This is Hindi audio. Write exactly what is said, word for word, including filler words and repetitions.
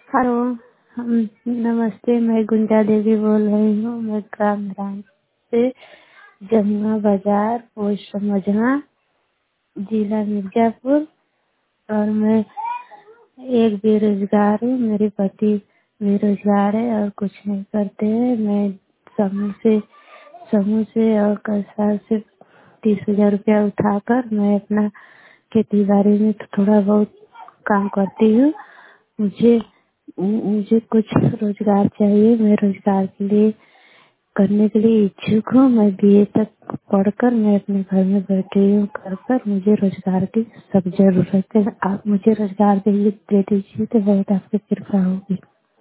हेलो। हम नमस्ते, मैं गुंजा देवी बोल रही हूँ। मैं ग्राम ग्राम से जमुना बाजार, पोस्ट समझना, जिला मिर्जापुर। और मैं एक बेरोजगार हूँ। मेरे पति बेरोजगार है और कुछ नहीं करते हैं। मैं समूह से समूह से और कसर से तीस हजार रुपया उठाकर मैं अपना खेती बाड़ी में थोड़ा बहुत काम करती हूँ। मुझे मुझे कुछ रोजगार चाहिए। मैं रोजगार के लिए करने के लिए इच्छुक हूँ। मैं बीए तक पढ़कर मैं अपने घर में बैठी हूँ। कर कर मुझे रोजगार की सब जरूरत है। आप मुझे रोजगार दे दे दीजिए तो बहुत आपकी कृपा होगी।